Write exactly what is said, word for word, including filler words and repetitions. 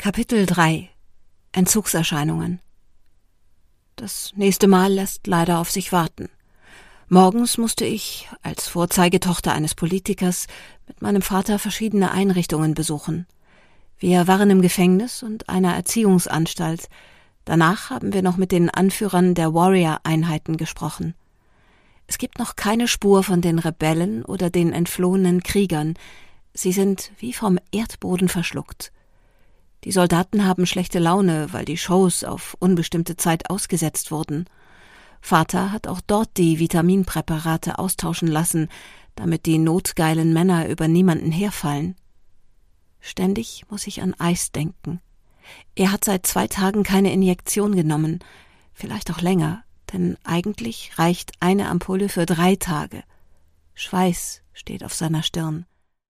Kapitel drei. Entzugserscheinungen. Das nächste Mal lässt leider auf sich warten. Morgens musste ich, als Vorzeigetochter eines Politikers, mit meinem Vater verschiedene Einrichtungen besuchen. Wir waren im Gefängnis und einer Erziehungsanstalt. Danach haben wir noch mit den Anführern der Warrior-Einheiten gesprochen. Es gibt noch keine Spur von den Rebellen oder den entflohenen Kriegern. Sie sind wie vom Erdboden verschluckt. Die Soldaten haben schlechte Laune, weil die Shows auf unbestimmte Zeit ausgesetzt wurden. Vater hat auch dort die Vitaminpräparate austauschen lassen, damit die notgeilen Männer über niemanden herfallen. Ständig muss ich an Ice denken. Er hat seit zwei Tagen keine Injektion genommen, vielleicht auch länger, denn eigentlich reicht eine Ampulle für drei Tage. Schweiß steht auf seiner Stirn.